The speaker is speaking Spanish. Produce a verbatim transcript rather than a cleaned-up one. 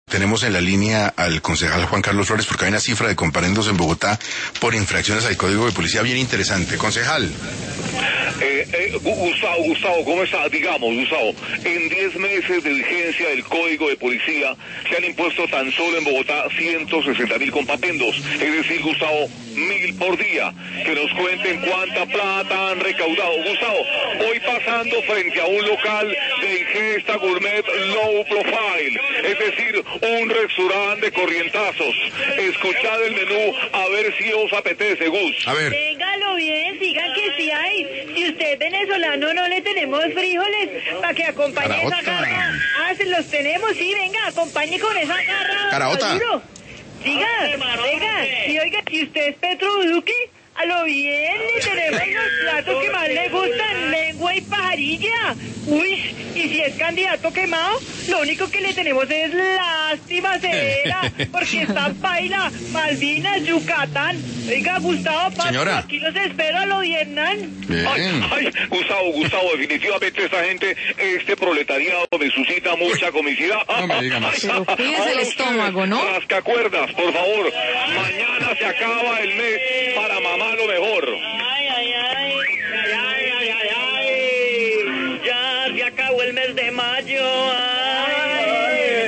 Tenemos en la línea al concejal Juan Carlos Flores porque hay una cifra de comparendos en Bogotá por infracciones al Código de Policía bien interesante. Concejal. Eh, eh, Gustavo, Gustavo, ¿cómo está? Digamos, Gustavo, en diez meses de vigencia del Código de Policía se han impuesto tan solo en Bogotá ciento sesenta mil compapendos, es decir, Gustavo, mil por día. Que nos cuenten cuánta plata han recaudado. Gustavo, hoy pasando frente a un local de ingesta gourmet low profile, es decir, un restaurante de corrientazos. Escuchad el menú a ver si os apetece, Gus. A ver. Téngalo bien, digan que sí hay. Si usted es venezolano, no le tenemos frijoles para que acompañe esa garra. Ah, se los tenemos, sí, venga, acompañe con esa garra. Caraota. Diga, venga, y oiga, si usted es Petro Duque, a lo bien le tenemos los platos que más le gustan, lengua y pajarilla. Uy, y si es candidato quemado, lo único que le tenemos es lástima severa, porque está paila, Malvinas, Yucatán. Oiga, Gustavo, Paco, Señora. aquí los espero a lo Vietnam. Ay, ay, Gustavo, Gustavo, definitivamente esta gente, este proletariado me suscita mucha comicidad. No me diga más. Pero cuídese el estómago, ¿no? Rascacuerdas, por favor. Mañana se acaba el mes para mamá lo mejor.